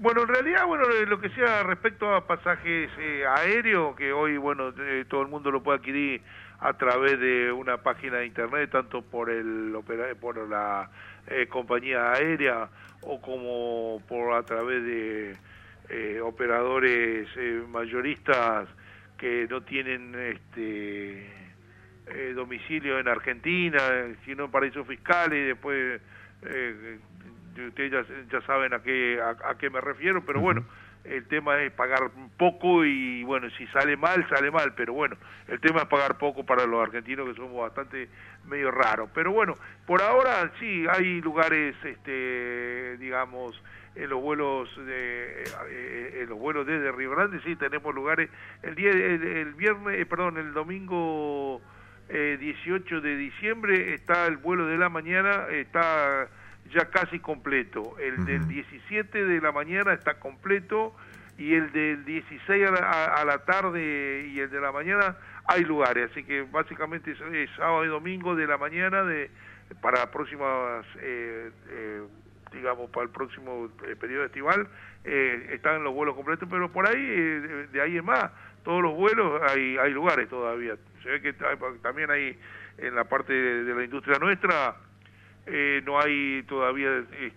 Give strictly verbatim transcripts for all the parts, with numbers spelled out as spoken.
Bueno, en realidad, bueno, lo que sea respecto a pasajes eh, aéreos, que hoy, bueno, eh, todo el mundo lo puede adquirir a través de una página de internet, tanto por el opera, por la eh, compañía aérea o como por a través de eh, operadores eh, mayoristas que no tienen este eh, domicilio en Argentina, sino en paraísos fiscales, y después eh, ustedes ya, ya saben a qué a, a qué me refiero, pero bueno, el tema es pagar poco y bueno, si sale mal, sale mal, pero bueno, el tema es pagar poco para los argentinos que somos bastante medio raros, pero bueno, por ahora sí, hay lugares, este digamos, en los vuelos de eh, en los vuelos desde Río Grande, sí, tenemos lugares, el día el, el viernes, eh, perdón, el domingo eh, dieciocho de diciembre está el vuelo de la mañana, está ya casi completo, el uh-huh. del diecisiete de la mañana está completo y el del dieciséis a la, a, a la tarde y el de la mañana hay lugares, así que básicamente es, es sábado y domingo de la mañana de para próximas eh, eh, digamos para el próximo eh, periodo estival eh, están los vuelos completos, pero por ahí eh, de, de ahí en más todos los vuelos hay hay lugares todavía, se ve que hay, también hay en la parte de, de la industria nuestra. Eh, no hay todavía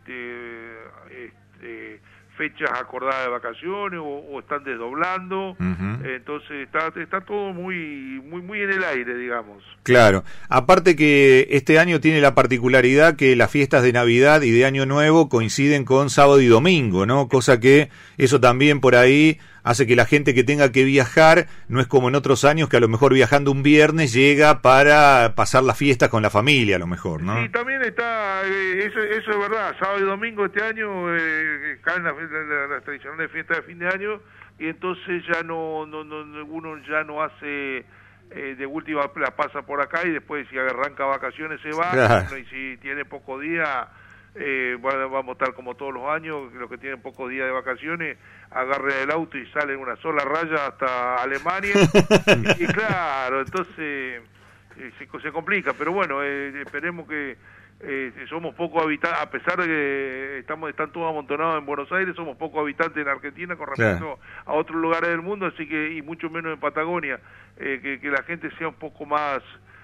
este, este, fechas acordadas de vacaciones o, o están desdoblando, uh-huh. Entonces está está todo muy muy muy en el aire, digamos. Claro, aparte que este año tiene la particularidad que las fiestas de Navidad y de Año Nuevo coinciden con sábado y domingo, ¿no? Cosa que eso también por ahí hace que la gente que tenga que viajar, no es como en otros años que a lo mejor viajando un viernes llega para pasar las fiestas con la familia, a lo mejor, ¿no? Sí, también está, eh, eso, eso es verdad, sábado y domingo este año eh, caen las, las, las tradicionales fiestas de fin de año y entonces ya no, no, no uno ya no hace, eh, de última la pasa por acá y después si arranca vacaciones se va, claro. Y si tiene poco día... Eh, vamos a estar como todos los años, los que tienen pocos días de vacaciones, agarren el auto y salen una sola raya hasta Alemania, y, y claro, entonces eh, se, se complica, pero bueno, eh, esperemos que eh, somos poco habitantes, a pesar de que estamos están todos amontonados en Buenos Aires, somos pocos habitantes en Argentina con respecto claro. a otros lugares del mundo, así que, y mucho menos en Patagonia, eh, que, que la gente sea un poco más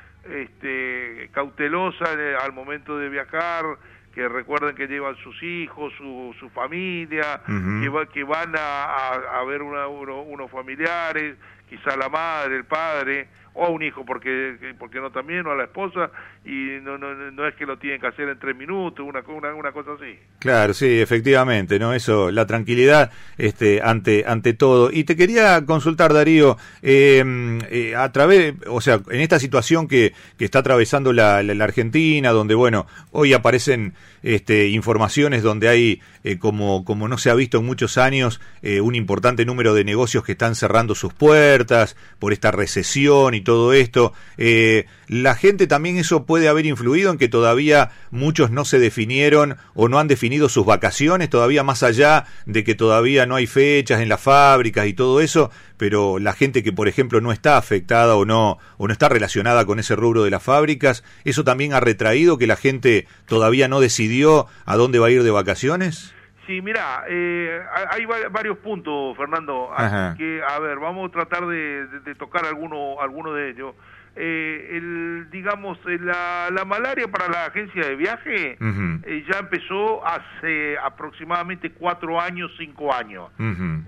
este, cautelosa eh, al momento de viajar, que recuerden que llevan sus hijos, su, su familia, uh-huh. que, va, que van a, a, a ver una, uno, unos familiares, quizá la madre, el padre, o a un hijo, porque porque no también, o a la esposa, y no no no es que lo tienen que hacer en tres minutos, una una, una cosa así. Claro, sí, efectivamente, ¿no? Eso, la tranquilidad este ante ante todo. Y te quería consultar, Darío, eh, eh, a través, o sea, en esta situación que, que está atravesando la, la, la Argentina, donde, bueno, hoy aparecen este informaciones donde hay, eh, como, como no se ha visto en muchos años, eh, un importante número de negocios que están cerrando sus puertas por esta recesión y todo esto, eh, la gente también eso puede haber influido en que todavía muchos no se definieron o no han definido sus vacaciones, todavía más allá de que todavía no hay fechas en las fábricas y todo eso, pero la gente que por ejemplo no está afectada o no o no está relacionada con ese rubro de las fábricas, ¿eso también ha retraído que la gente todavía no decidió a dónde va a ir de vacaciones? Sí, mira, eh, hay varios puntos, Fernando, así que, a ver, vamos a tratar de, de, de tocar alguno, alguno de ellos. Eh, el, digamos, la, la malaria para la agencia de viaje uh-huh. eh, ya empezó hace aproximadamente cuatro años, cinco años, uh-huh.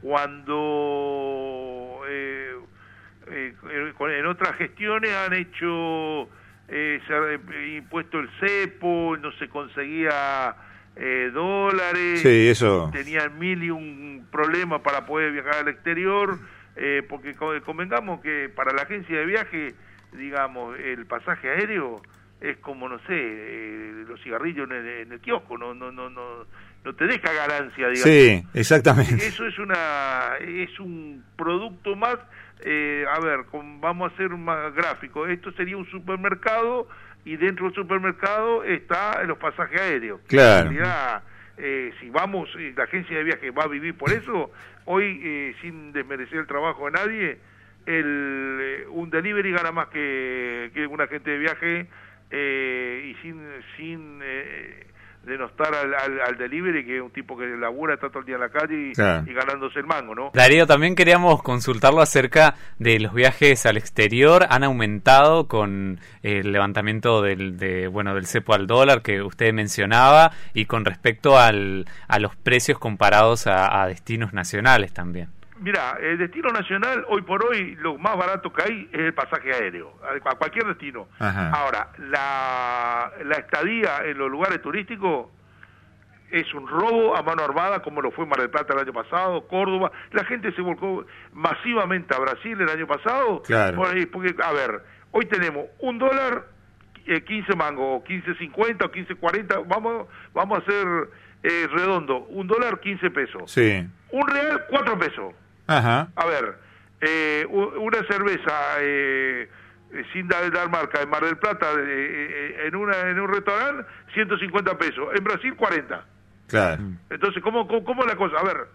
cuando eh, eh, en otras gestiones han hecho, eh, se ha impuesto el cepo, no se conseguía... Eh, dólares, sí, eso. Tenían mil y un problemas para poder viajar al exterior, eh, porque convengamos que para la agencia de viaje, digamos, el pasaje aéreo es como, no sé, eh, los cigarrillos en el, en el kiosco, no no no no no te deja ganancia, digamos. Sí, exactamente. Eso es una es un producto más, eh, a ver, con, vamos a hacer más gráfico, esto sería un supermercado y dentro del supermercado está los pasajes aéreos. Claro. En realidad, eh, si vamos, eh, la agencia de viaje va a vivir por eso, hoy, eh, sin desmerecer el trabajo de nadie, el eh, un delivery gana más que, que un agente de viaje, eh, y sin sin eh, denostar al, al, al delivery, que es un tipo que labura, está todo el día en la calle y, claro. y ganándose el mango, ¿no? Darío, también queríamos consultarlo acerca de los viajes al exterior. Han aumentado con el levantamiento del, de, bueno, del cepo al dólar que usted mencionaba, y con respecto al, a los precios comparados a, a destinos nacionales también. Mira, el destino nacional, hoy por hoy, lo más barato que hay es el pasaje aéreo, a cualquier destino. Ajá. Ahora, la, la estadía en los lugares turísticos es un robo a mano armada, como lo fue Mar del Plata el año pasado, Córdoba. La gente se volcó masivamente a Brasil el año pasado. Claro. Porque, a ver, hoy tenemos un dólar, eh, quince mangos, o quince cincuenta, o quince cuarenta, vamos, vamos a hacer eh, redondo, un dólar, quince pesos. Sí. Un real, cuatro pesos. Ajá. A ver, eh, una cerveza eh, sin dar, dar marca en Mar del Plata eh, en una en un restaurante, ciento cincuenta pesos. En Brasil, cuarenta. Claro. Entonces, ¿cómo, cómo, cómo es la cosa? A ver.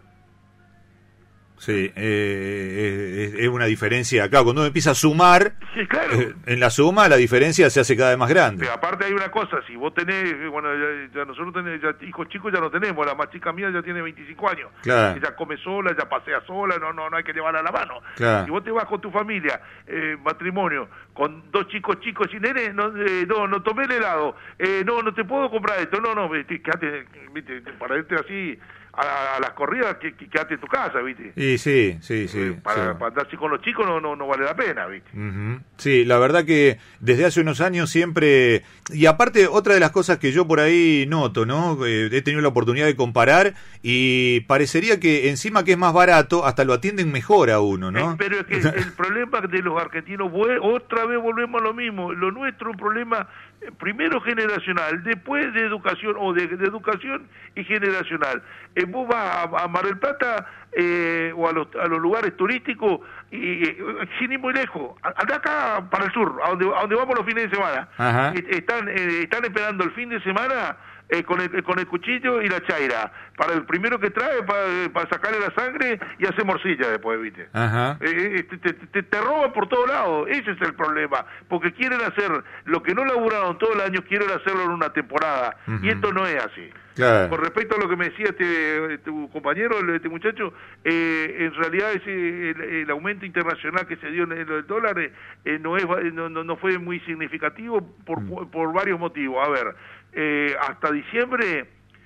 Sí, eh, es, es una diferencia acá. Cuando uno empieza a sumar, sí, claro. eh, en la suma la diferencia se hace cada vez más grande. Pero aparte hay una cosa, si vos tenés, bueno, ya, ya nosotros tenés, ya, hijos chicos ya no tenemos, la más chica mía ya tiene veinticinco años. Claro. Ella come sola, ella pasea sola, no no no hay que llevarla a la mano. Claro. Si vos te vas con tu familia, eh, matrimonio, con dos chicos chicos y nene, no, eh, no, no tomé el helado, eh, no, no te puedo comprar esto, no, no, quédate, viste, para irte así a, a las corridas, que, que quédate en tu casa, ¿viste? Y sí, sí, sí. Eh, para, sí. para andar así con los chicos no, no, no vale la pena, ¿viste? Uh-huh. Sí, la verdad que desde hace unos años siempre... Y aparte, otra de las cosas que yo por ahí noto, ¿no? Eh, he tenido la oportunidad de comparar y parecería que encima que es más barato, hasta lo atienden mejor a uno, ¿no? Eh, pero es que el problema de los argentinos, otra vez volvemos a lo mismo, lo nuestro es un problema eh, primero generacional, después de educación, o de, de educación y generacional. Eh, vos vas a, a Mar del Plata eh, o a los, a los lugares turísticos y eh, sin ir muy lejos, anda acá para el sur, a donde, a donde vamos los fines de semana. Ajá. Están, eh, están esperando el fin de semana eh, con, el, con el cuchillo y la chaira, para el primero que trae, para, para sacarle la sangre y hacer morcilla después, ¿viste? Ajá. Eh, te, te, te, te roban por todos lados, ese es el problema, porque quieren hacer lo que no laburaron todo el año, quieren hacerlo en una temporada, uh-huh. y esto no es así. Claro. Con respecto a lo que me decía este, tu compañero, este muchacho, eh, en realidad ese, el, el aumento internacional que se dio en el dólar eh, no, es, no, no fue muy significativo por, mm. por varios motivos. A ver, eh, hasta diciembre,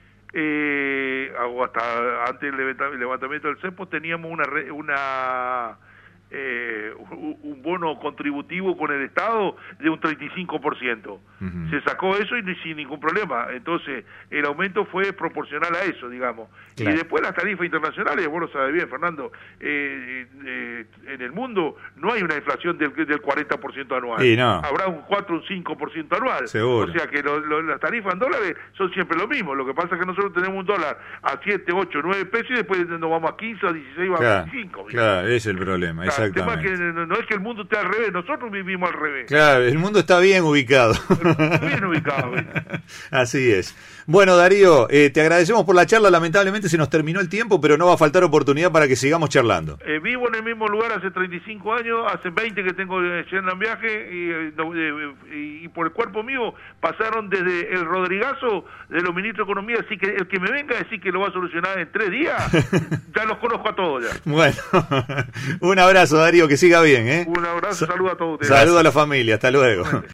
eh, o hasta antes del levantamiento del cepo, teníamos una... una Eh, un bono contributivo con el Estado de un treinta y cinco por ciento. Uh-huh. Se sacó eso y sin ningún problema. Entonces, el aumento fue proporcional a eso, digamos. Claro. Y después las tarifas internacionales, vos lo sabés bien, Fernando, eh, eh, en el mundo no hay una inflación del, del cuarenta por ciento anual. Sí, no. Habrá un cuatro o un cinco por ciento anual. Seguro. O sea que lo, lo, las tarifas en dólares son siempre lo mismo. Lo que pasa es que nosotros tenemos un dólar a siete, ocho, nueve pesos y después nos vamos a quince, a dieciséis, vamos claro, a veinticinco. Claro, ese es el problema, claro. Exactamente. El tema es que no, no es que el mundo esté al revés, nosotros vivimos al revés. Claro, el mundo está bien ubicado. Bien ubicado. Así es. Bueno, Darío, eh, te agradecemos por la charla. Lamentablemente se nos terminó el tiempo, pero no va a faltar oportunidad para que sigamos charlando. Eh, vivo en el mismo lugar hace treinta y cinco años, hace veinte que tengo yendo en viaje y, eh, y, y por el cuerpo mío pasaron desde el Rodrigazo de los ministros de Economía, así que el que me venga a decir que lo va a solucionar en tres días, ya los conozco a todos ya. Bueno, un abrazo, Darío, que siga bien, ¿eh? Un abrazo, saludo a todos ustedes. Saludo a la familia, hasta luego.